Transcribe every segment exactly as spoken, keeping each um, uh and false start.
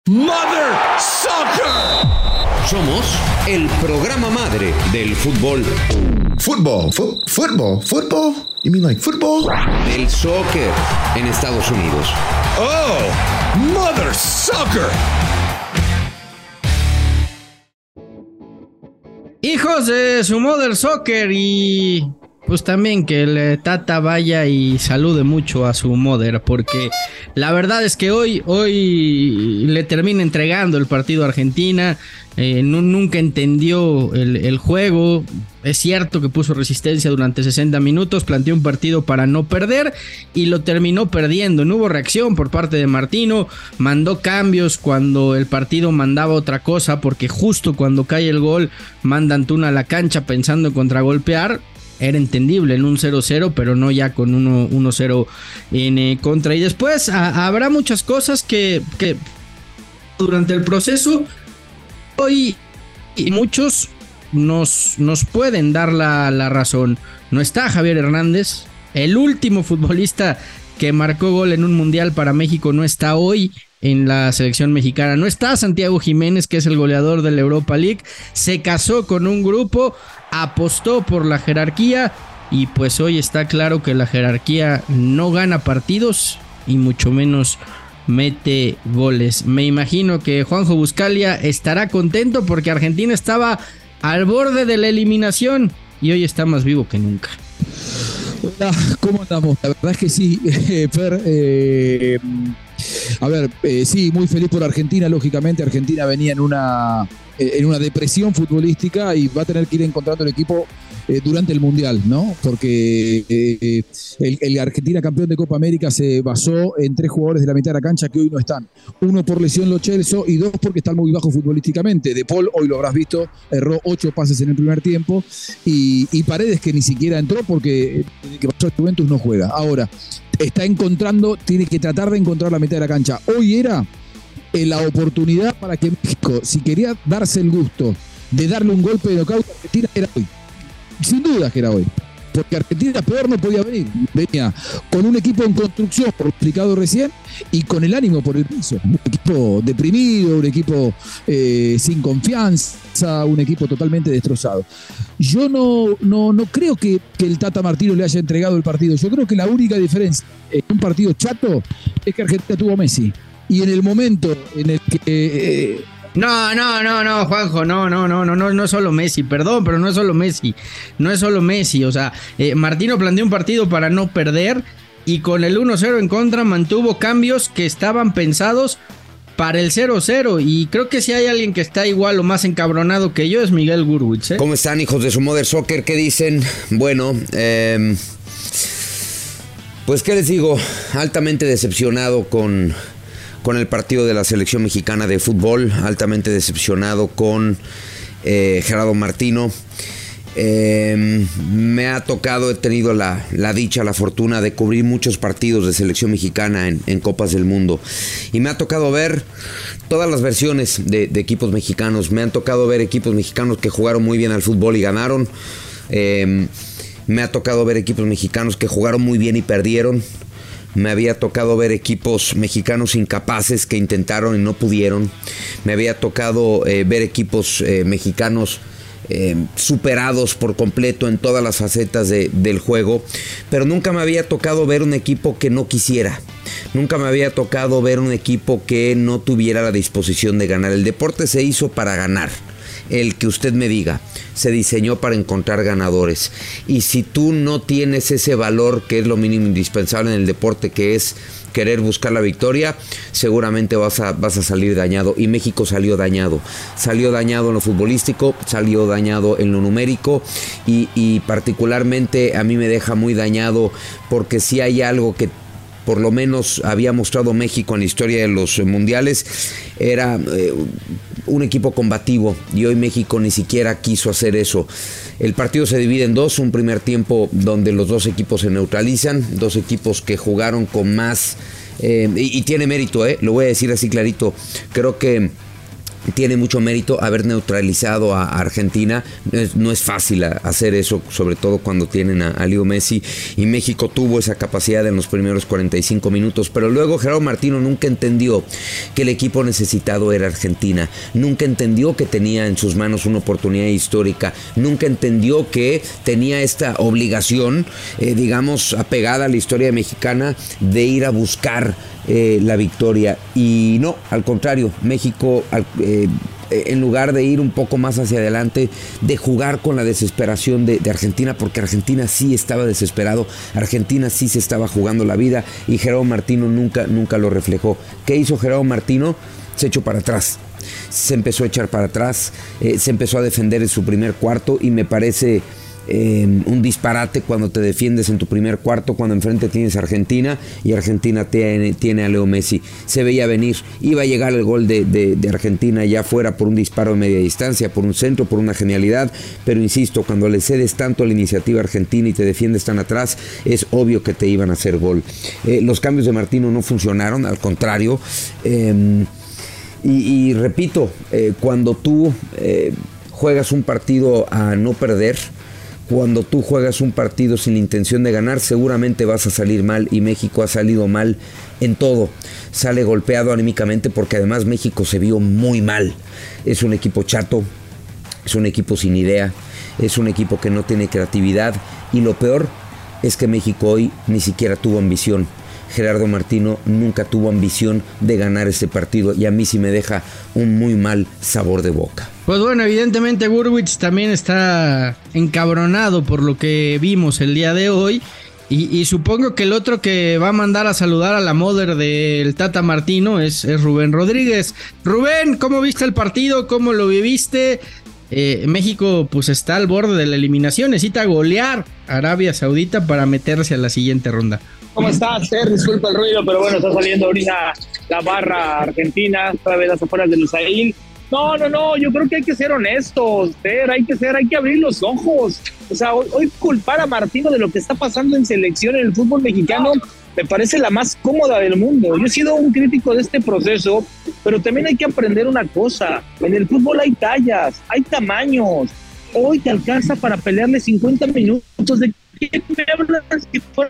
Mother Soccer. Somos el programa madre del fútbol. Fútbol, fu- fútbol, fútbol. You mean like football? Del soccer en Estados Unidos. Oh, Mother Soccer. Hijos de su Mother Soccer, y pues también que el Tata vaya y salude mucho a su Mother, porque la verdad es que hoy, hoy le termina entregando el partido a Argentina. Eh, no, nunca entendió el, el juego. Es cierto que puso resistencia durante sesenta minutos, planteó un partido para no perder y lo terminó perdiendo. No hubo reacción por parte de Martino, mandó cambios cuando el partido mandaba otra cosa, porque justo cuando cae el gol manda Antuna a la cancha pensando en contragolpear. Era entendible en un cero cero, pero no ya con uno cero en eh, contra. Y después a, habrá muchas cosas que, que durante el proceso hoy y muchos nos, nos pueden dar la, la razón. No está Javier Hernández, el último futbolista que marcó gol en un mundial para México, no está hoy en la selección mexicana. No está Santiago Jiménez, que es el goleador de la Europa League. Se casó con un grupo, apostó por la jerarquía y pues hoy está claro que la jerarquía no gana partidos y mucho menos mete goles. Me imagino que Juanjo Buscalia estará contento porque Argentina estaba al borde de la eliminación y hoy está más vivo que nunca. Hola, ¿cómo andamos? La verdad es que sí, eh, Fer, eh, a ver, eh, sí, muy feliz por Argentina, lógicamente. Argentina venía en una, en una depresión futbolística y va a tener que ir encontrando el equipo eh, durante el Mundial, ¿no? Porque eh, el, el Argentina campeón de Copa América se basó en tres jugadores de la mitad de la cancha que hoy no están. Uno por lesión, Lo Celso, y dos porque están muy bajos futbolísticamente. De Paul, hoy lo habrás visto, erró ocho pases en el primer tiempo, y, y Paredes, que ni siquiera entró porque desde que pasó el Juventus no juega. Ahora, está encontrando, tiene que tratar de encontrar la mitad de la cancha. Hoy era eh, la oportunidad para que México, si quería darse el gusto de darle un golpe de knockout a Argentina, era hoy. Sin duda que era hoy. Porque Argentina peor no podía venir. Venía con un equipo en construcción, por lo explicado recién, y con el ánimo por el piso. Un equipo deprimido, un equipo eh, sin confianza, un equipo totalmente destrozado. Yo no, no, no creo que, que el Tata Martino le haya entregado el partido. Yo creo que la única diferencia en un partido chato es que Argentina tuvo a Messi. Y en el momento en el que... Eh, No, no, no, no, Juanjo, no, no, no, no, no, no es solo Messi, perdón, pero no es solo Messi, no es solo Messi, o sea, eh, Martino planteó un partido para no perder y con el uno cero en contra mantuvo cambios que estaban pensados para el cero cero, y creo que si hay alguien que está igual o más encabronado que yo es Miguel Gurwitz, ¿eh? ¿Cómo están, hijos de su Mother Soccer? ¿Qué dicen? Bueno, eh, pues qué les digo, altamente decepcionado con... con el partido de la selección mexicana de fútbol, altamente decepcionado con eh, Gerardo Martino. Eh, me ha tocado, he tenido la, la dicha, la fortuna de cubrir muchos partidos de selección mexicana en, en Copas del Mundo. Y me ha tocado ver todas las versiones de, de equipos mexicanos. Me han tocado ver equipos mexicanos que jugaron muy bien al fútbol y ganaron. Eh, me ha tocado ver equipos mexicanos que jugaron muy bien y perdieron. Me había tocado ver equipos mexicanos incapaces que intentaron y no pudieron. Me había tocado eh, ver equipos eh, mexicanos eh, superados por completo en todas las facetas de, del juego. Pero nunca me había tocado ver un equipo que no quisiera. Nunca me había tocado ver un equipo que no tuviera la disposición de ganar. El deporte se hizo para ganar. El que usted me diga, se diseñó para encontrar ganadores. Y si tú no tienes ese valor que es lo mínimo indispensable en el deporte, que es querer buscar la victoria, seguramente vas a, vas a salir dañado. Y México salió dañado. Salió dañado en lo futbolístico, salió dañado en lo numérico. Y, y particularmente a mí me deja muy dañado porque si hay algo que por lo menos había mostrado México en la historia de los mundiales, era eh, un equipo combativo, y hoy México ni siquiera quiso hacer eso. El partido se divide en dos, un primer tiempo donde los dos equipos se neutralizan, dos equipos que jugaron con más, eh, y, y tiene mérito, eh, lo voy a decir así clarito, creo que tiene mucho mérito haber neutralizado a Argentina. No es, no es fácil hacer eso, sobre todo cuando tienen a, a Leo Messi, y México tuvo esa capacidad en los primeros cuarenta y cinco minutos, pero luego Gerardo Martino nunca entendió que el equipo necesitado era Argentina, nunca entendió que tenía en sus manos una oportunidad histórica, nunca entendió que tenía esta obligación, eh, digamos, apegada a la historia mexicana, de ir a buscar eh, la victoria. Y no, al contrario, México eh, en lugar de ir un poco más hacia adelante, de jugar con la desesperación de, de Argentina, porque Argentina sí estaba desesperado, Argentina sí se estaba jugando la vida, y Gerardo Martino nunca, nunca lo reflejó. ¿Qué hizo Gerardo Martino? Se echó para atrás, se empezó a echar para atrás, eh, se empezó a defender en su primer cuarto, y me parece Eh, un disparate cuando te defiendes en tu primer cuarto, cuando enfrente tienes a Argentina y Argentina tiene, tiene a Leo Messi. Se veía venir, iba a llegar el gol de, de, de Argentina, ya fuera por un disparo de media distancia, por un centro, por una genialidad, pero insisto, cuando le cedes tanto a la iniciativa argentina y te defiendes tan atrás, es obvio que te iban a hacer gol. Eh, los cambios de Martino no funcionaron, al contrario, eh, y, y repito, eh, cuando tú eh, juegas un partido a no perder, cuando tú juegas un partido sin la intención de ganar, seguramente vas a salir mal, y México ha salido mal en todo. Sale golpeado anímicamente porque además México se vio muy mal. Es un equipo chato, es un equipo sin idea, es un equipo que no tiene creatividad, y lo peor es que México hoy ni siquiera tuvo ambición. Gerardo Martino nunca tuvo ambición de ganar este partido, y a mí sí me deja un muy mal sabor de boca. Pues bueno, evidentemente Burwitz también está encabronado por lo que vimos el día de hoy, y, y supongo que el otro que va a mandar a saludar a la mother del Tata Martino es, es Rubén Rodríguez. Rubén, ¿cómo viste el partido? ¿Cómo lo viviste? Eh, México pues está al borde de la eliminación, necesita golear a Arabia Saudita para meterse a la siguiente ronda. ¿Cómo estás, Ter? Disculpa el ruido, pero bueno, está saliendo ahorita la barra argentina, todavía las afueras de Lusail. No, no, no, yo creo que hay que ser honestos, Ter, hay que ser, hay que abrir los ojos. O sea, hoy, hoy culpar a Martino de lo que está pasando en selección en el fútbol mexicano me parece la más cómoda del mundo. Yo he sido un crítico de este proceso, pero también hay que aprender una cosa. En el fútbol hay tallas, hay tamaños. Hoy te alcanza para pelearle cincuenta minutos. ¿De qué me hablas que fuera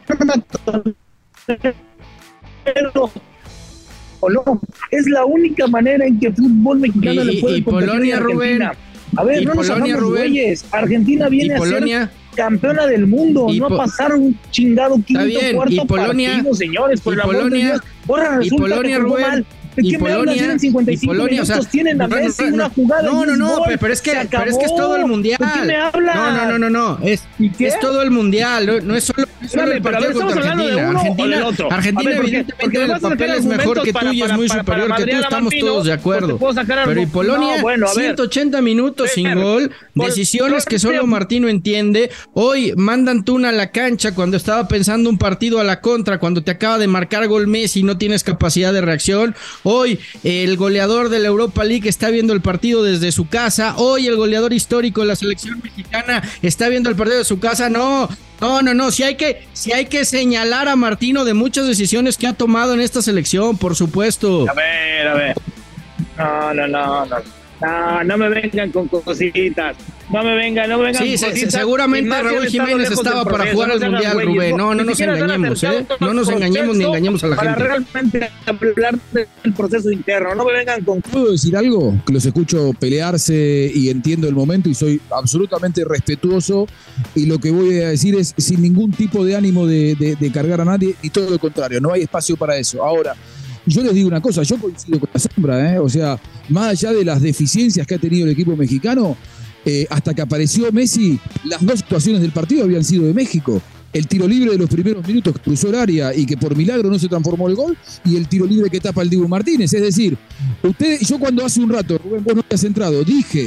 pero o no? Es la única manera en que el fútbol mexicano y, le puede y competir Polonia, a Argentina. Rubén. A ver, y no nos Polonia, hagamos Rubén. güeyes. Argentina viene a Polonia, ser campeona del mundo, no a pasar un chingado quinto, bien, cuarto y Polonia, partido, señores, por y el amor Polonia, de Dios. Ahora y resulta Polonia, que jugó Rubén, mal. ¿De y qué me Polonia, hablas? En cincuenta y cinco y Polonia, minutos o sea, tienen a no, Messi no, no, una jugada. no, no, no, gol, pero es que, pero es que es todo el mundial. ¿De qué me hablas? No, no, no, no, no, es, es todo el mundial, no, no es solo, no es solo el partido contra Argentina. Argentina, Argentina ver, evidentemente porque el papel es mejor que tú y es muy superior que tú, estamos todos de acuerdo. Pero y Polonia, no, bueno, ciento ochenta minutos sin gol, decisiones que solo Martino entiende. Hoy mandan Tuna a la cancha cuando estaba pensando un partido a la contra, cuando te acaba de marcar gol Messi y no tienes capacidad de reacción. Hoy el goleador de la Europa League está viendo el partido desde su casa. Hoy el goleador histórico de la selección mexicana está viendo el partido de su casa. No, no, no, no. Si hay que, si hay que señalar a Martino de muchas decisiones que ha tomado en esta selección, por supuesto. A ver, a ver. No, no, no, no. No, no me vengan con cositas. No me vengan, no me vengan sí, con cositas. Sí, seguramente Raúl Jiménez estaba para jugar al Mundial, Rubén. No, no nos engañemos, ¿eh? No nos engañemos ni engañemos a la gente. Para realmente hablar del proceso interno, no me vengan con... ¿Puedo decir algo? Que los escucho pelearse y entiendo el momento y soy absolutamente respetuoso, y lo que voy a decir es sin ningún tipo de ánimo de, de, de cargar a nadie, y todo lo contrario, no hay espacio para eso. Ahora, yo les digo una cosa, yo coincido con la sombra, ¿eh? O sea, más allá de las deficiencias que ha tenido el equipo mexicano, eh, hasta que apareció Messi, las dos situaciones del partido habían sido de México. El tiro libre de los primeros minutos que cruzó el área y que por milagro no se transformó el gol, y el tiro libre que tapa el Dibu Martínez. Es decir, usted, yo cuando hace un rato, Rubén, vos no habías entrado, dije que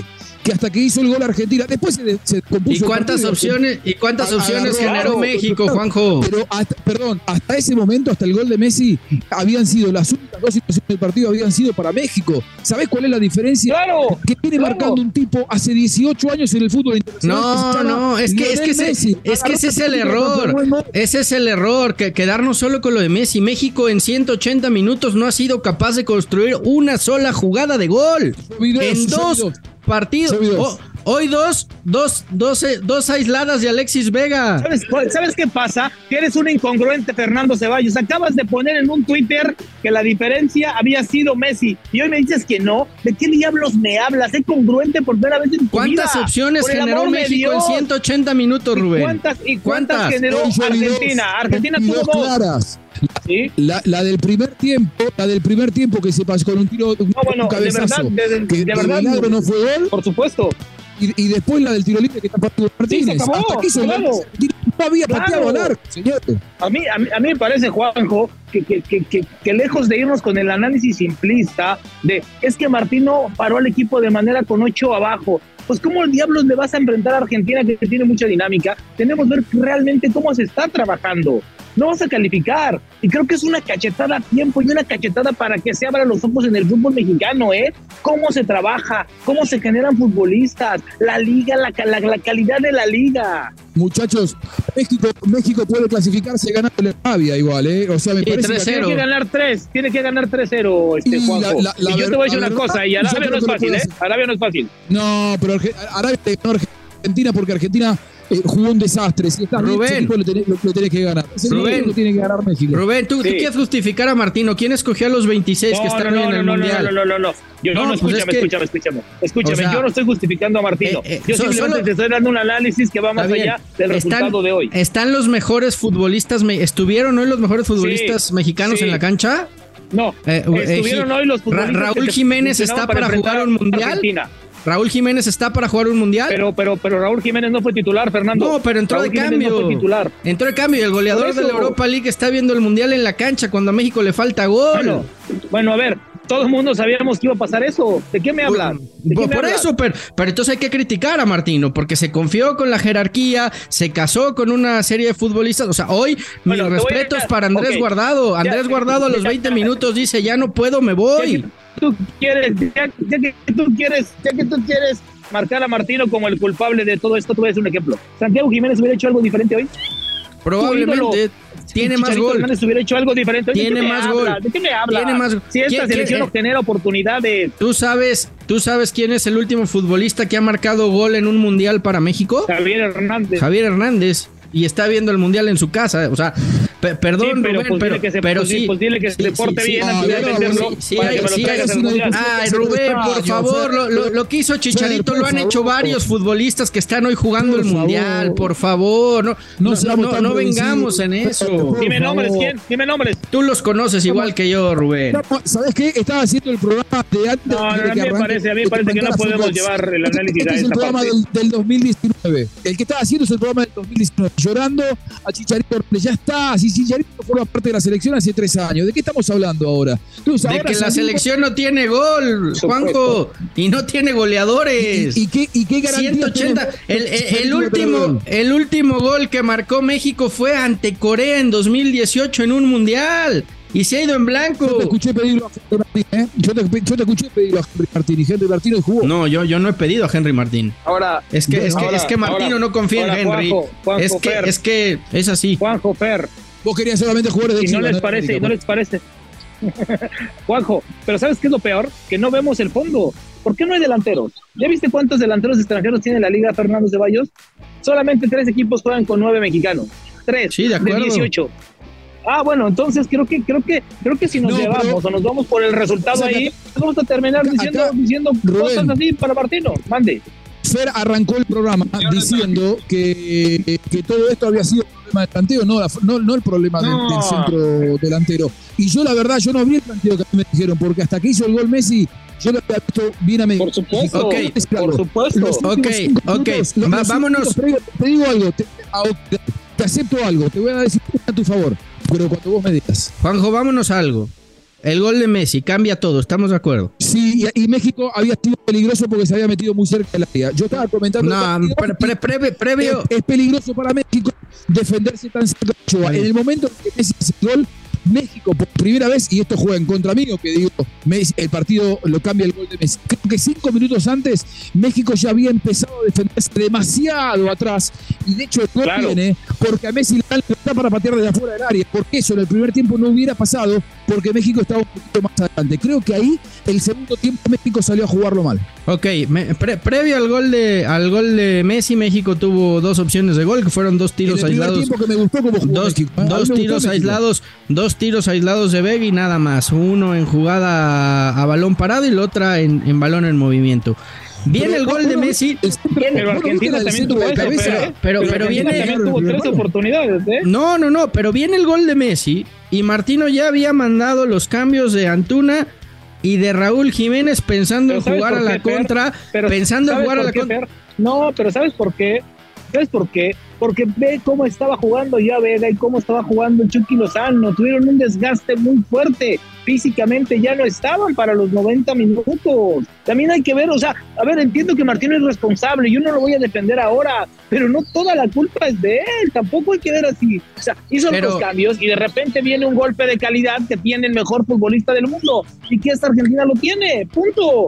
que hasta que hizo el gol Argentina, después se, se compuso. ¿Y cuántas partido, opciones, ¿y cuántas opciones agarró, generó claro, México, pero, Juanjo? Pero hasta, perdón, hasta ese momento, hasta el gol de Messi, habían sido las únicas dos situaciones del partido habían sido para México. ¿Sabés cuál es la diferencia? Claro, que viene claro. marcando un tipo hace dieciocho años en el fútbol internacional. No, no, es que, es que, ese, Messi. es que ese es el error. Ese es el error, que quedarnos solo con lo de Messi. México en ciento ochenta minutos no ha sido capaz de construir una sola jugada de gol. Videos, en dos videos. partidos. Oh, hoy dos, dos, dos, dos aisladas de Alexis Vega. ¿Sabes, ¿Sabes qué pasa? Que eres un incongruente, Fernando Ceballos. Acabas de poner en un Twitter que la diferencia había sido Messi. Y hoy me dices que no. ¿De qué diablos me hablas? Sé congruente por primera vez en tu ¿Cuántas vida. opciones generó México en ciento ochenta minutos, Rubén? ¿Y cuántas, y cuántas, ¿Cuántas? generó Argentina? Argentina tuvo dos. Claras. ¿Sí? La, la del primer tiempo, la del primer tiempo que se pasó con un tiro, un, No, bueno, un cabezazo, de verdad, de, de, que de de verdad, milagro no fue gol, por supuesto. y, y después la del tiro libre que está pateando Martínez. Sí, se acabó, Hasta que hizo claro. el no había Claro. pateado al arco, señor. A mí, a mí, a mí me parece, Juanjo, que, que, que, que, que lejos de irnos con el análisis simplista de es que Martino paró al equipo de manera con ocho abajo. Pues ¿cómo diablos le vas a enfrentar a Argentina, que tiene mucha dinámica? Tenemos que ver realmente cómo se está trabajando. No vas a calificar. Y creo que es una cachetada a tiempo y una cachetada para que se abran los ojos en el fútbol mexicano, ¿eh? Cómo se trabaja, cómo se generan futbolistas, la liga, la, la, la calidad de la liga. Muchachos, México, México puede clasificarse ganando la Arabia igual, ¿eh? O sea, me Y parece tres que Tiene que ganar tres, tiene que ganar tres cero, este, Y Juanjo. la- la- la y yo te ver- voy a decir la una verdad, cosa, y yo Arabia creo no es que lo fácil, puede ¿eh? hacer. Arabia no es fácil. No, pero Arge- Arabia le ganó a Argentina porque Argentina eh, jugó un desastre. Si estás bien, Rubén. ese equipo lo tenés, lo, lo tenés que ganar. Ese Rubén. equipo lo tiene que ganar México. Rubén, tú, Sí. tú quieres justificar a Martino. ¿Quién escogió a los veintiséis que No, están no, hoy en no, el no, no, Mundial? no, no, no, no. Yo No, no, no, pues escúchame, es que- escúchame, escúchame. Escúchame, o sea, yo no estoy justificando a Martino. eh, eh, yo so- simplemente solo- te estoy dando un análisis que va más Está bien. allá del resultado Están- de hoy. ¿Están los mejores futbolistas? me- ¿Estuvieron hoy los mejores futbolistas Sí, mexicanos sí. en la cancha? No, Eh, eh, estuvieron Gi- hoy los Ra- futbolistas Raúl que te Jiménez funcionaban está para enfrentar jugar un a mundial. Argentina. ¿Raúl Jiménez está para jugar un mundial? Pero, pero, pero Raúl Jiménez no fue titular, Fernando. No, pero entró Raúl de Jiménez cambio. No fue titular. Entró de cambio y el goleador Por de la eso. Europa League está viendo el mundial en la cancha cuando a México le falta gol. Bueno, bueno, a ver, todo el mundo sabíamos que iba a pasar eso. ¿De qué me hablan? ¿De qué Por, me por hablan? eso, pero, pero entonces hay que criticar a Martino, porque se confió con la jerarquía, se casó con una serie de futbolistas. O sea, hoy Bueno, mis te voy a respetos dejar- para Andrés ok. Guardado. Ya, Andrés ya, Guardado a los ya, veinte ya. minutos dice, ya no puedo, me Ya voy. que tú quieres, ya, ya que tú quieres, ya que tú quieres marcar a Martino como el culpable de todo esto, te voy a decir un ejemplo. ¿Santiago Jiménez hubiera hecho algo diferente hoy? Probablemente tiene más Chicharito gol. Hernández hubiera hecho algo diferente. ¿De Tiene qué me más habla? gol. ¿De qué me habla? Tiene más- Si esta ¿Quién- selección quién- no genera oportunidades. ¿Tú sabes, ¿Tú sabes quién es el último futbolista que ha marcado gol en un mundial para México? Javier Hernández. Javier Hernández. Y está viendo el mundial en su casa. O sea, pe- perdón, Sí, pero Rubén, pues pero, dile que se- pero pues sí. pues dile que sí, se porte sí, bien sí. antes de Ah, defenderlo sí, sí, para hay- que me lo sí, traigas es al una mundial. Ay, Rubén, por favor, lo, lo- lo que hizo Chicharito Fer, lo han por hecho favor. varios futbolistas que están hoy jugando Por el favor. mundial, por favor, no, No no, seamos no, tan no vengamos en previsivos. eso. Por Dime nombres, favor. ¿quién? Dime nombres. Tú los conoces igual que yo, Rubén. ¿Sabes qué? Estaba haciendo el programa de antes No, no, de a mí que me arranque, parece- a mí me de parece que no arrancara podemos Fútbol. llevar el Este- análisis este a es el esta programa parte. del, del dos mil diecinueve. El que estaba haciendo es el programa del dos mil diecinueve. Llorando a Chicharito. Ya está. Si Chicharito forma parte de la selección hace tres años. ¿De qué estamos hablando ahora? Entonces, De ahora que la salimos- selección no tiene gol, Juanjo, y no tiene goleadores. ¿Y, y qué, y qué garantía ciento ochenta. tenemos? El, el- el Chicharito va a tener último, gol. el último gol que marcó México fue ante Corea en dos mil dieciocho en un mundial. Y se ha ido en Yo te blanco. escuché pedirlo a Henry Martín, ¿eh? Yo te, yo te escuché pedirlo a Henry Martín y Henry Martín hoy jugó. No, yo, yo no he pedido a Henry Martín. Ahora, Es que, es que, ahora, es que Martino ahora, no confía ahora, en Henry. Juanjo, Juanjo, es, que, Fer. es que es así. Juanjo Fer, Vos querías solamente jugar de y no Chivas, les de parece, América, no les parece. Juanjo, pero ¿sabes qué es lo peor? Que no vemos el fondo. ¿Por qué no hay delanteros? ¿Ya viste cuántos delanteros extranjeros tiene la Liga Fernando Ceballos? Solamente tres equipos juegan con nueve mexicanos. Tres Sí, de acuerdo. dieciocho. Ah, bueno, entonces creo que creo que creo que si nos No, pero- llevamos o nos vamos por el resultado O sea, que ahí, acá- vamos a terminar acá- diciendo acá, diciendo Rubén. cosas así para Martino. Mande. Fer arrancó el programa diciendo que, que todo esto había sido el problema del planteo, no, la- no, no el problema del, No. del centro delantero. Y yo la verdad, yo no vi el planteo que a mí me dijeron, porque hasta que hizo el gol Messi, yo lo había visto bien a Messi. Por supuesto, Ok, por supuesto. Los Ok, últimos cinco ok, minutos, los- va- los vámonos. últimos- Te digo, te digo algo, te, a- te acepto algo, te voy a decir a tu favor, pero cuando vos me digas. Juanjo, vámonos a algo. El gol de Messi cambia todo, ¿estamos de acuerdo? Sí, y, y México había sido peligroso porque se había metido muy cerca del área. Yo estaba comentando... No, pre, pre, pre, previo... Es, es peligroso para México defenderse tan cerca de Ochoa. En el momento en que Messi hace el gol, México por primera vez, y esto juega en contra mío, que digo, Messi, el partido lo cambia el gol de Messi. Creo que cinco minutos antes, México ya había empezado a defenderse demasiado atrás, y de hecho el gol claro. viene porque a Messi le dan libertad para patear desde afuera del área, porque eso en el primer tiempo no hubiera pasado, porque México estaba un poquito más adelante. Creo que ahí, el segundo tiempo, México salió a jugarlo mal. Ok, me, pre, previo al gol de al gol de Messi, México tuvo dos opciones de gol, que fueron dos tiros en el aislados. Tiempo que me gustó como jugó dos México, ¿eh? dos tiros aislados, dos tiros aislados de Vega y nada más. Uno en jugada a, a balón parado y la otra en, en balón en movimiento. Viene pero, el gol no, de no, Messi. Pero Argentina también tuvo eso, pero, pero, pero, pero Argentina viene. también tuvo tres oportunidades, ¿eh? No, no, no, pero viene el gol de Messi y Martino ya había mandado los cambios de Antuna y de Raúl Jiménez pensando en jugar a la qué, contra, pero, pensando en jugar a la qué, contra. No, pero ¿sabes por qué? ¿Sabes por qué? Porque ve cómo estaba jugando ya Vega y cómo estaba jugando Chucky Lozano. Tuvieron un desgaste muy fuerte. Físicamente ya no estaban para los noventa minutos. También hay que ver, o sea, a ver, entiendo que Martino es responsable, yo no lo voy a defender ahora, pero no toda la culpa es de él, tampoco hay que ver así. O sea, hizo pero, los cambios y de repente viene un golpe de calidad que tiene el mejor futbolista del mundo y que esta Argentina lo tiene, punto.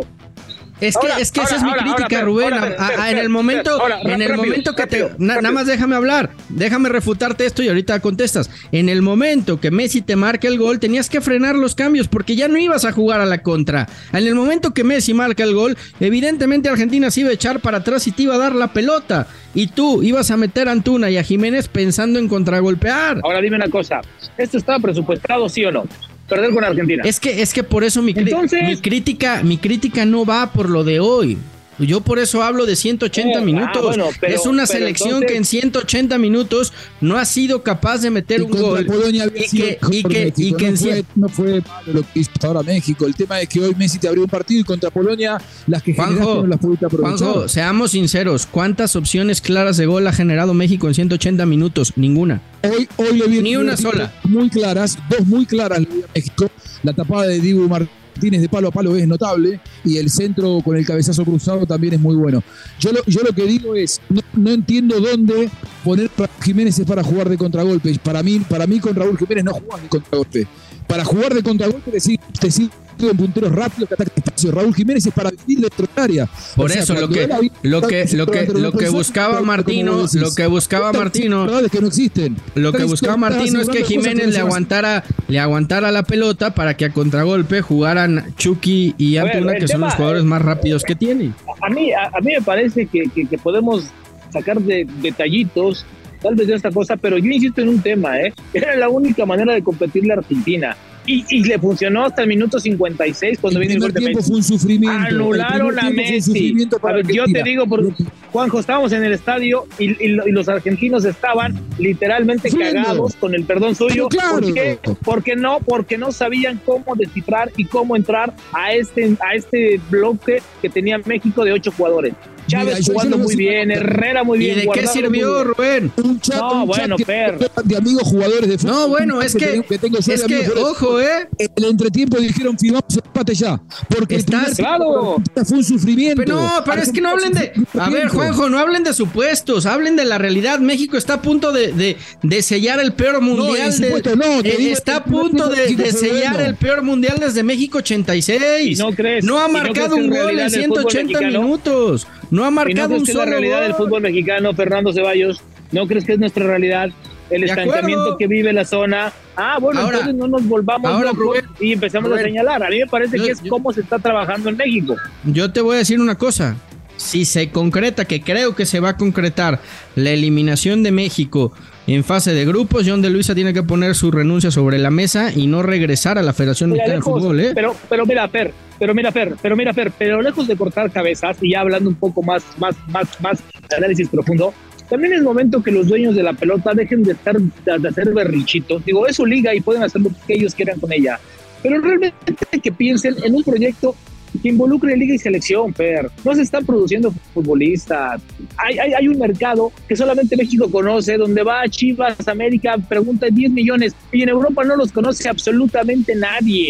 Es que, ahora, es que ahora, esa es ahora, mi crítica, ahora, Rubén. Ahora, a, a, a, en el momento, ahora, en el rápido, momento que rápido, te. Na, nada más déjame hablar. Déjame refutarte esto y ahorita contestas. En el momento que Messi te marca el gol, tenías que frenar los cambios porque ya no ibas a jugar a la contra. En el momento que Messi marca el gol, evidentemente Argentina se iba a echar para atrás y te iba a dar la pelota. Y tú ibas a meter a Antuna y a Jiménez pensando en contragolpear. Ahora dime una cosa. ¿Esto estaba presupuestado, sí o no? Perder con Argentina. Es que, es que por eso mi, Entonces, mi crítica, mi crítica no va por lo de hoy. Yo por eso hablo de ciento ochenta eh, minutos. Ah, bueno, pero, es una selección entonces, que en ciento ochenta minutos no ha sido capaz de meter un gol. Polonia había y que, y que, y que no, fue, no fue malo lo que hizo ahora México. El tema es que hoy Messi te abrió un partido y contra Polonia las que Juanjo, generaste no las pudiste aprovechar. Juanjo, seamos sinceros, ¿cuántas opciones claras de gol ha generado México en ciento ochenta minutos? Ninguna. Hoy, hoy le vi ni una sola. Muy claras, dos muy claras le vi a México. La tapada de Dibu Martínez de palo a palo es notable y el centro con el cabezazo cruzado también es muy bueno. Yo lo, yo lo que digo es, no, no entiendo dónde poner a Jiménez es para jugar de contragolpe. Para mí, para mí con Raúl Jiménez no jugás de contragolpe. Para jugar de contragolpe te sigue en punteros rápidos que atacan espacio. Raúl Jiménez es para vivir dentro del área. Por o sea, eso lo que, lo que lo que lo que buscaba Martino, lo que buscaba Martino, que no existen. Lo que buscaba Martino es que Jiménez le aguantara le aguantara la pelota para que a contragolpe jugaran Chucky y Antuna, que son los jugadores más rápidos que tienen. A mí a, a mí me parece que, que, que podemos sacar de detallitos tal vez de esta cosa, pero yo insisto en un tema, ¿eh? Era la única manera de competirle a Argentina. Y, y le funcionó hasta el minuto cincuenta y seis cuando el viene el gol de Messi. Fue un sufrimiento. Anularon a Messi. A ver, yo te digo, por, Juanjo, estábamos en el estadio y, y, y los argentinos estaban literalmente Friendo. cagados, con el perdón suyo. Claro. ¿Por qué? Porque no, porque no sabían cómo descifrar y cómo entrar a este, a este bloque que tenía México de ocho jugadores. Chávez Mira, jugando muy bien, Herrera muy bien. ¿Y de qué sirvió, Rubén? Un chat, no, un bueno, chat Per. De amigos jugadores de fútbol. No, bueno, es que, que, tengo yo es que ojo, ¿eh? En el entretiempo dijeron, firmamos el empate ya. Porque Estás, claro. fue un sufrimiento. Pero no, pero Argentina es que no hablen de... A ver, Juanjo, no hablen de supuestos, hablen de la realidad. México está a punto de, de, de sellar el peor mundial. No, supuesto, de, no, eh, digo, está a punto de, de sellar bueno. el peor mundial desde México ochenta y seis. ¿Y no crees? No ha marcado no un gol en ciento ochenta minutos. No ha marcado un solo gol. ¿No crees que es la realidad del fútbol mexicano, Fernando Ceballos? ¿No crees que es nuestra realidad? El estancamiento que vive la zona. Ah, bueno, ahora, entonces no nos volvamos ahora, locos Rubén, y empezamos Rubén, a señalar. A mí me parece yo, que es yo, cómo se está trabajando en México. Yo te voy a decir una cosa. Si se concreta, que creo que se va a concretar, la eliminación de México en fase de grupos, John de Luisa tiene que poner su renuncia sobre la mesa y no regresar a la Federación Mexicana de Fútbol, ¿eh? Pero, pero mira, Fer, pero mira, Fer, pero mira, Fer, pero lejos de cortar cabezas y ya hablando un poco más, más, más, más de análisis profundo, también es momento que los dueños de la pelota dejen de estar, de hacer berrichitos. Digo, es su liga y pueden hacer lo que ellos quieran con ella. Pero realmente que piensen en un proyecto que involucre liga y selección, Fer. No se están produciendo futbolistas. Hay, hay, hay un mercado que solamente México conoce, donde va Chivas, América, pregunta diez millones, y en Europa no los conoce absolutamente nadie.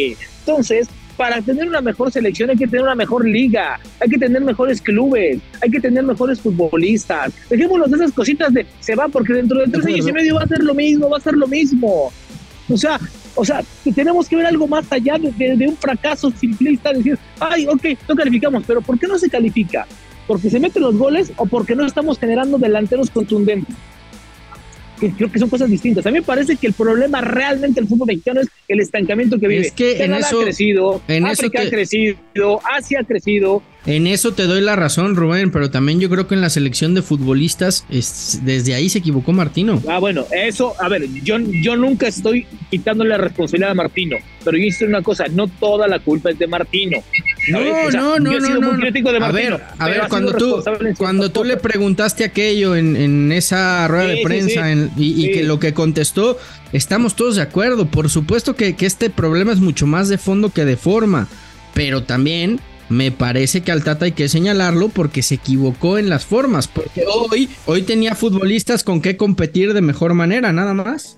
Entonces, para tener una mejor selección hay que tener una mejor liga, hay que tener mejores clubes, hay que tener mejores futbolistas. Dejémonos de esas cositas de se va porque dentro de tres años y medio va a ser lo mismo, va a ser lo mismo. O sea, o sea, tenemos que ver algo más allá de, de, de un fracaso simplista, decir, ay, ok, no calificamos, pero ¿por qué no se califica? ¿Porque se meten los goles o porque no estamos generando delanteros contundentes? Creo que son cosas distintas. A mí me parece que el problema realmente del fútbol mexicano es el estancamiento que vive. Es que en Canadá eso, ha crecido, en África eso te, ha crecido, Asia ha crecido. En eso te doy la razón, Rubén, pero también yo creo que en la selección de futbolistas es, desde ahí se equivocó Martino. Ah, bueno, eso, a ver, yo, yo nunca estoy quitándole la responsabilidad a Martino, pero yo hice una cosa, no toda la culpa es de Martino. No, o sea, no, no, yo he sido no, muy no. crítico de Martino. A ver, a ver, cuando tú, cuando tú le preguntaste aquello en, en esa rueda sí, de prensa sí, sí. En, y, y sí. que lo que contestó, estamos todos de acuerdo. Por supuesto que, que este problema es mucho más de fondo que de forma, pero también me parece que al Tata hay que señalarlo porque se equivocó en las formas, porque hoy, hoy tenía futbolistas con qué competir de mejor manera, nada más.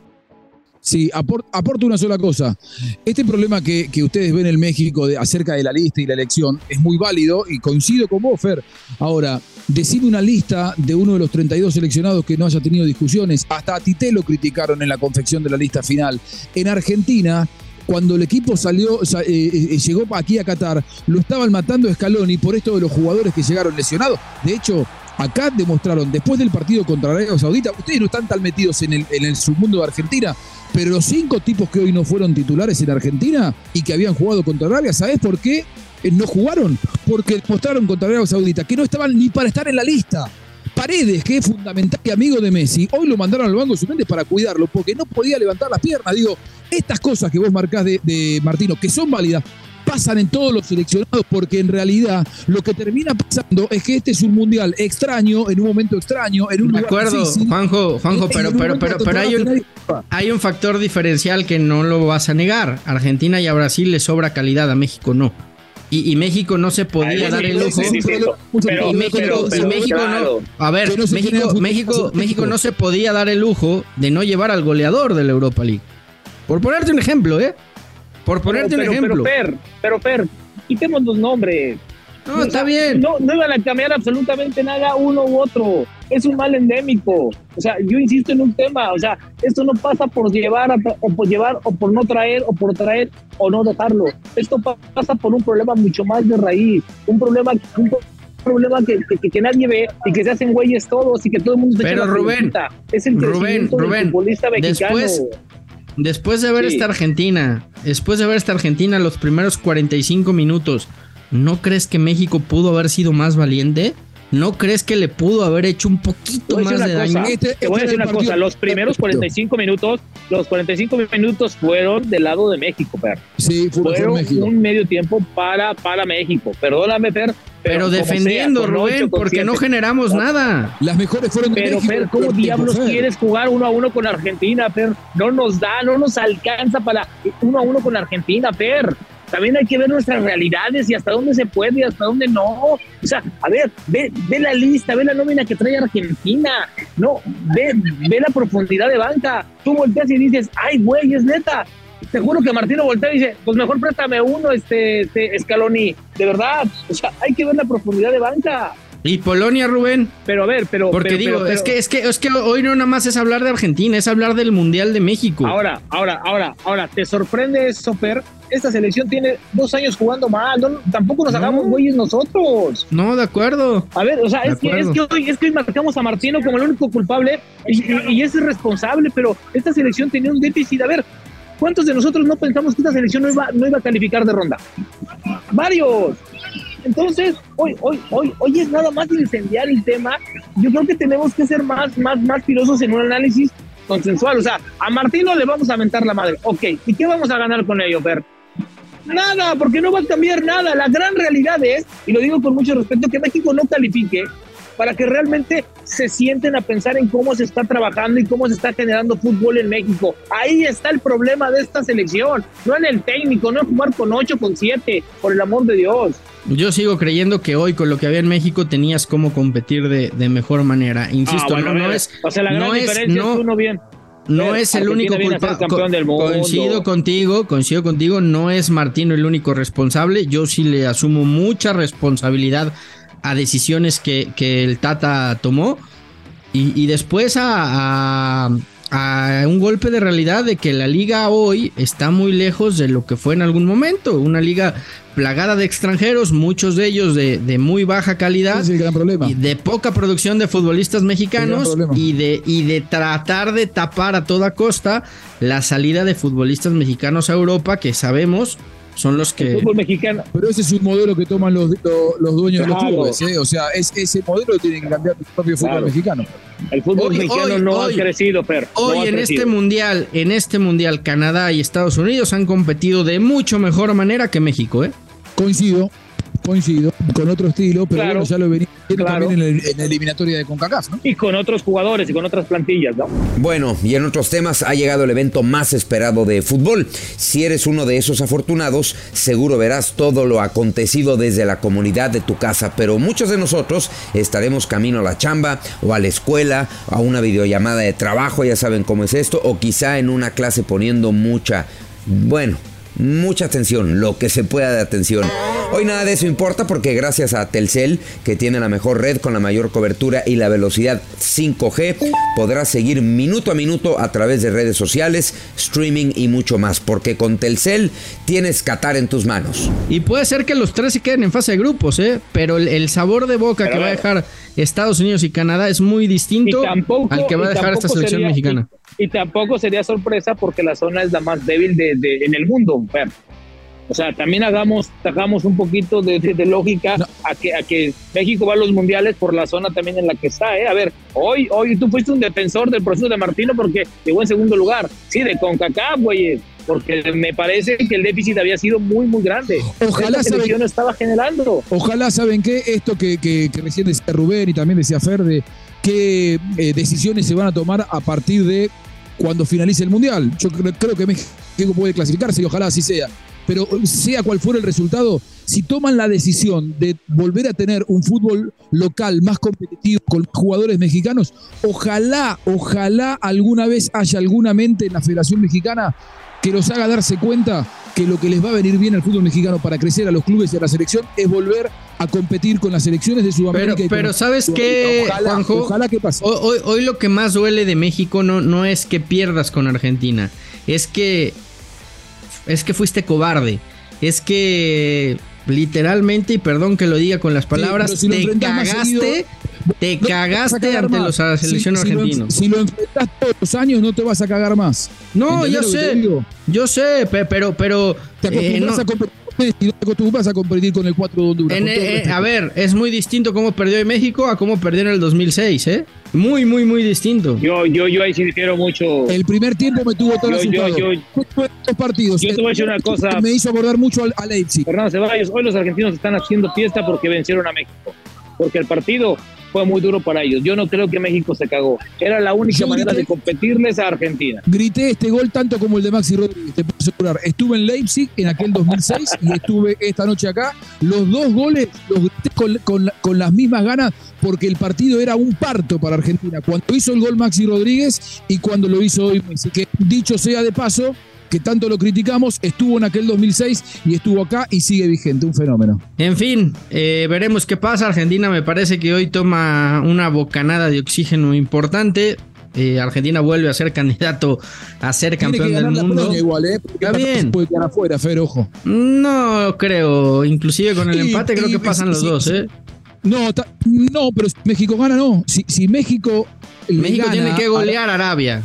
Sí, aport, aporto una sola cosa. Este problema que, que ustedes ven en México de, acerca de la lista y la elección es muy válido y coincido con vos, Fer. Ahora, decime una lista de uno de los treinta y dos seleccionados que no haya tenido discusiones. Hasta a Tite lo criticaron en la confección de la lista final. En Argentina, cuando el equipo salió, eh, eh, llegó aquí a Qatar, lo estaban matando a Scaloni por esto de los jugadores que llegaron lesionados. De hecho, acá demostraron, después del partido contra Arabia Saudita, ustedes no están tan metidos en el, en el submundo de Argentina, pero los cinco tipos que hoy no fueron titulares en Argentina y que habían jugado contra Arabia, ¿sabés por qué no jugaron? Porque mostraron contra Arabia Saudita que no estaban ni para estar en la lista. Paredes, que es fundamental y amigo de Messi, hoy lo mandaron al banco de suplentes para cuidarlo, porque no podía levantar las piernas. Digo, estas cosas que vos marcás de, de Martino, que son válidas, pasan en todos los seleccionados, porque en realidad lo que termina pasando es que este es un mundial extraño, en un momento extraño, en un De lugar acuerdo, difícil. Juanjo, Juanjo, pero, pero, pero, pero hay un, hay un factor diferencial que no lo vas a negar. Argentina y a Brasil le sobra calidad, a México no. Y, y México no se podía Ay, dar sí, el lujo. sí, sí, sí, pero, y México, pero, pero, y México claro. no. A ver, Que no se México, genera México, fútbol México no se podía dar el lujo de no llevar al goleador de la Europa League. Por ponerte un ejemplo, ¿eh? Por ponerte pero, un pero, ejemplo. Pero Fer, pero Fer, quitemos los nombres. No, O está sea, bien. No, no iban a cambiar absolutamente nada uno u otro. Es un mal endémico. O sea, yo insisto en un tema. O sea, esto no pasa por llevar a, o por llevar o por no traer o por traer o no dejarlo. Esto pasa por un problema mucho más de raíz. Un problema, un problema que, que, que nadie ve y que se hacen güeyes todos y que todo el mundo se Pero echa la Rubén, pelotita. Es el Rubén, crecimiento del Rubén, futbolista mexicano. después, después de ver Sí. esta Argentina, después de ver esta Argentina los primeros cuarenta y cinco minutos, ¿no crees que México pudo haber sido más valiente? ¿No crees que le pudo haber hecho un poquito Te voy a más decir de una daño? cosa, Este- te voy a este decir era una el cosa, partido los primeros perfecto. cuarenta y cinco minutos, los cuarenta y cinco minutos fueron del lado de México, Fer. Sí, fue mejor Fueron México. un medio tiempo para, para México. Perdóname, Fer. Pero como defendiendo, sea, con Rubén, ocho, con porque no siete. generamos nada. Las mejores fueron de Pero, México. Fer, ¿cómo Fer, diablos Fer. quieres jugar uno a uno con Argentina, Fer? No nos da, no nos alcanza para uno a uno con Argentina, Fer. También hay que ver nuestras realidades y hasta dónde se puede y hasta dónde no. O sea, a ver, ve, ve la lista, ve la nómina que trae Argentina. No, ve, ve la profundidad de banca. Tú volteas y dices, ay, güey, es neta. Te juro que Martino voltea y dice, pues mejor préstame uno, este, este Scaloni. De verdad, o sea, hay que ver la profundidad de banca. ¿Y Polonia, Rubén? Pero a ver, pero... Porque pero, digo, pero, es, pero- que, es, que, es que hoy no nada más es hablar de Argentina, es hablar del Mundial de México. Ahora, ahora, ahora, ahora, ¿te sorprende eso, Fer? Esta selección tiene dos años jugando mal, no, tampoco nos No. hagamos güeyes nosotros. No, de acuerdo. A ver, o sea, De es que, es, acuerdo. que hoy, es que hoy marcamos a Martino como el único culpable y, y, y es irresponsable, pero esta selección tenía un déficit. A ver, ¿cuántos de nosotros no pensamos que esta selección no iba, no iba a calificar de ronda? Varios. Entonces, hoy, hoy, hoy, hoy es nada más incendiar el tema. Yo creo que tenemos que ser más, más, más filosos en un análisis consensual. O sea, a Martino le vamos a aventar la madre. Ok, ¿y qué vamos a ganar con ello, Fer? Nada, porque no va a cambiar nada. La gran realidad es, y lo digo con mucho respeto, que México no califique para que realmente se sienten a pensar en cómo se está trabajando y cómo se está generando fútbol en México. Ahí está el problema de esta selección, no en el técnico, no en jugar con ocho, con siete, por el amor de Dios. Yo sigo creyendo que hoy con lo que había en México tenías cómo competir de, de mejor manera. Insisto, Ah, bueno, no, no a ver, es... o sea, la gran no es, diferencia no, es uno bien. no Fer, es el Argentina único viene a ser culpable. campeón del mundo. Coincido contigo, coincido contigo, no es Martino el único responsable. Yo sí le asumo mucha responsabilidad a decisiones que, que el Tata tomó. Y, y después a, a, a un golpe de realidad de que la liga hoy está muy lejos de lo que fue en algún momento. Una liga plagada de extranjeros, muchos de ellos de, de muy baja calidad. Ese es el gran problema. Y de poca producción de futbolistas mexicanos y de, y de tratar de tapar a toda costa la salida de futbolistas mexicanos a Europa, que sabemos son los que... El fútbol mexicano. Pero ese es un modelo que toman los, los, los dueños Claro. de los clubes, ¿eh? O sea, es, ese modelo tiene que cambiar el propio fútbol Claro. mexicano. El fútbol Hoy- mexicano hoy- no hoy- ha crecido, Fer. Hoy no ha en crecido. este mundial, en este mundial, Canadá y Estados Unidos han competido de mucho mejor manera que México, ¿eh? Coincido, coincido, con otro estilo, pero Claro. bueno, ya lo venía viendo Claro. también en, el- en la eliminatoria de CONCACAF, ¿no? Y con otros jugadores y con otras plantillas, ¿no? Bueno, y en otros temas ha llegado el evento más esperado de fútbol. Si eres uno de esos afortunados, seguro verás todo lo acontecido desde la comunidad de tu casa, pero muchos de nosotros estaremos camino a la chamba o a la escuela, a una videollamada de trabajo, ya saben cómo es esto, o quizá en una clase poniendo mucha, bueno, mucha atención, lo que se pueda de atención. Hoy nada de eso importa porque gracias a Telcel, que tiene la mejor red con la mayor cobertura y la velocidad cinco G, podrás seguir minuto a minuto a través de redes sociales, streaming y mucho más, porque con Telcel tienes Qatar en tus manos. Y puede ser que los tres se queden en fase de grupos, ¿eh? Pero el, el sabor de boca Pero que va a ver. dejar Estados Unidos y Canadá es muy distinto Y tampoco- al que va a y dejar esta tampoco selección sería- mexicana. Y, y tampoco sería sorpresa porque la zona es la más débil de, de- en el mundo, Fer. O sea, también hagamos, hagamos un poquito de, de- de lógica No. a, que, a que México va a los mundiales por la zona también en la que está, ¿eh? A ver, hoy, hoy tú fuiste un defensor del proceso de Martino porque llegó en segundo lugar. Sí, de CONCACAF, güey, porque me parece que el déficit había sido muy, muy grande. Ojalá Esta selección no estaba generando. Ojalá, ¿saben qué? Esto que, que, que recién decía Rubén y también decía Fer, de qué eh, decisiones se van a tomar a partir de cuando finalice el Mundial. Yo creo, creo que México puede clasificarse y ojalá así sea. Pero sea cual fuera el resultado, si toman la decisión de volver a tener un fútbol local más competitivo con jugadores mexicanos, ojalá, ojalá alguna vez haya alguna mente en la Federación Mexicana que los haga darse cuenta que lo que les va a venir bien al fútbol mexicano para crecer a los clubes y a la selección es volver a competir con las selecciones de Sudamérica. Pero, y con- pero ¿sabes qué, ojalá, Juanjo? ojalá que pase. Hoy, hoy, hoy lo que más duele de México no, no es que pierdas con Argentina, es que es que fuiste cobarde, es que literalmente, y perdón que lo diga con las palabras, pero si lo te enfrentas más cagaste, seguido, te no te vas a cagaste cagar ante más. los a la selección Si- si lo enf- argentinos. Si lo enfrentas todos los años, no te vas a cagar más. No, ¿Entendés yo lo que te sé, digo? yo sé, pe- pero, pero Te eh, acostumbras no. a competir con Messi, no te acostumbras a competir con el cuatro de Honduras. En- con todo el eh, respeto. a ver, es muy distinto cómo perdió en México a cómo perdió en el dos mil seis, ¿eh? Muy, muy, muy distinto. Yo, yo, yo ahí sí difiero mucho. El primer tiempo me tuvo todo Yo- yo- asustado. yo- Fue dos partidos. Yo te voy a decir una cosa. Me hizo acordar mucho al, a Leipzig. Fernando Ceballos, hoy los argentinos están haciendo fiesta porque vencieron a México. Porque el partido fue muy duro para ellos. Yo no creo que México se cagó. Era la única Yo manera grité- de competirles a Argentina. Grité este gol tanto como el de Maxi Rodríguez, te puedo asegurar. Estuve en Leipzig en aquel dos mil seis y estuve esta noche acá. Los dos goles los grité con, con- con las mismas ganas porque el partido era un parto para Argentina. Cuando hizo el gol Maxi Rodríguez y cuando lo hizo hoy Messi. Que dicho sea de paso, que tanto lo criticamos, estuvo en aquel dos mil seis y estuvo acá y sigue vigente, un fenómeno. En fin, eh, veremos qué pasa. Argentina me parece que hoy toma una bocanada de oxígeno importante. Eh, Argentina vuelve a ser candidato a ser Tiene campeón que del ganar la mundo. Polonia igual, ¿eh? Porque Está capaz bien. se puede quedar afuera, Fer, ojo. No creo, inclusive con el Y- empate creo y- que pasan y- los sí, dos, sí. ¿eh? No, ta- no, pero si México gana, no. Si, si México. le México gana tiene que a- golear a Arabia.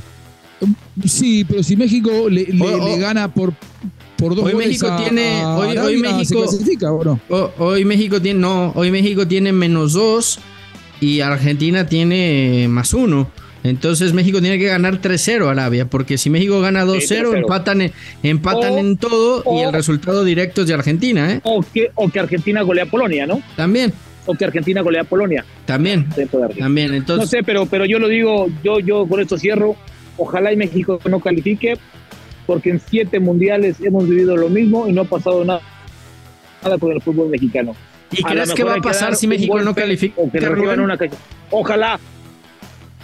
Sí, pero si México le, le- O- o- le gana por, por dos Hoy goles México a- tiene- a hoy- hoy Arabia, México- ¿se clasifica o no? O- hoy México tiene, no, hoy México tiene menos dos y Argentina tiene más uno. Entonces México tiene que ganar tres cero a Arabia, porque si México gana dos cero, tres cero. empatan, en- empatan O- en todo y o- el resultado directo es de Argentina, ¿eh? O que, o que Argentina golea a Polonia, ¿no? También, O que Argentina golea a Polonia. también, Dentro de Argentina. también. No Entonces, sé, pero, pero yo lo digo, yo, yo con esto cierro. Ojalá y México no califique, porque en siete mundiales hemos vivido lo mismo y no ha pasado nada, nada con el fútbol mexicano. ¿y A lo crees que mejor va a hay que pasar dar si un México no golpe califica? O que le Rubén? reciban una calle. Ojalá.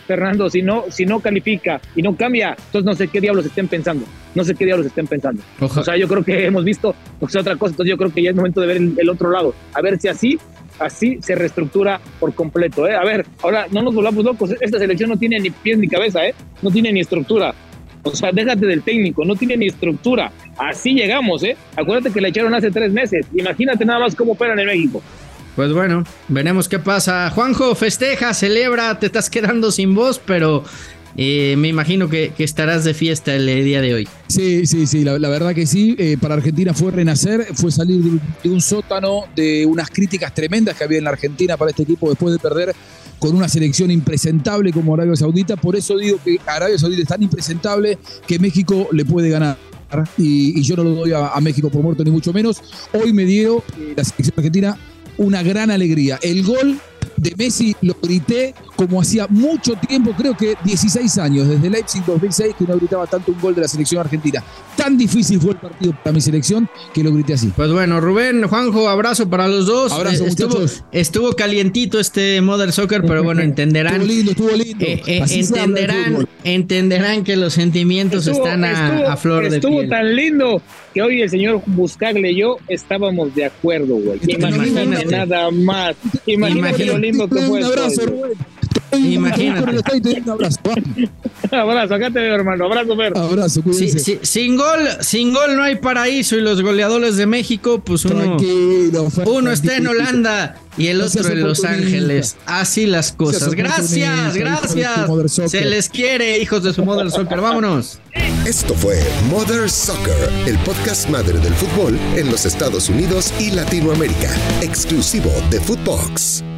Fernando, si no, si no califica y no cambia, entonces no sé qué diablos estén pensando, no sé qué diablos estén pensando. Ojalá. O sea, yo creo que hemos visto o sea, otra cosa, entonces yo creo que ya es momento de ver el, el otro lado, a ver si así, así se reestructura por completo, ¿eh? A ver, ahora no nos volvamos locos, esta selección no tiene ni pies ni cabeza, ¿eh? No tiene ni estructura. O sea, déjate del técnico, no tiene ni estructura. Así llegamos, ¿eh? Acuérdate que la echaron hace tres meses. Imagínate nada más cómo operan en México. Pues bueno, veremos qué pasa. Juanjo, festeja, celebra, te estás quedando sin voz, pero eh, me imagino que, que estarás de fiesta el día de hoy. Sí, sí, sí, la, la verdad que sí. Eh, para Argentina fue renacer, fue salir de, de un sótano, de unas críticas tremendas que había en la Argentina para este equipo después de perder con una selección impresentable como Arabia Saudita. Por eso digo que Arabia Saudita es tan impresentable que México le puede ganar. Y, y yo no lo doy a, a México por muerto ni mucho menos. Hoy me dio eh, la selección argentina una gran alegría. El gol de Messi lo grité como hacía mucho tiempo, creo que dieciséis años, desde Leipzig dos mil seis, que no gritaba tanto un gol de la selección argentina. Tan difícil fue el partido para mi selección que lo grité así. Pues bueno, Rubén, Juanjo, abrazo para los dos. Abrazo, estuvo, muchachos. Estuvo calientito este Mother Soccer, pero bueno, entenderán. Estuvo lindo, estuvo lindo. Eh, eh, entenderán, entenderán que los sentimientos estuvo, están a, estuvo, a flor de piel. Estuvo tan lindo que hoy el señor Buscagle y yo estábamos de acuerdo, güey. Imagínate nada más. Imagínate, Imagínate lo lindo que fue. Un abrazo, Rubén. Imagínate. Un abrazo. Abrazo, acá te veo, hermano. Abrazo, Fer. Abrazo, cuídense. Sí, sí, sin gol, sin gol no hay paraíso, y los goleadores de México, pues uno, tranquilo, Fer, uno está tranquilo. en Holanda y el No otro en Los Ángeles. Así las cosas. Gracias, gracias. Se les quiere, hijos de su Mother Soccer. Vámonos. Esto fue Mother Soccer, el podcast madre del fútbol en los Estados Unidos y Latinoamérica, exclusivo de Footbox.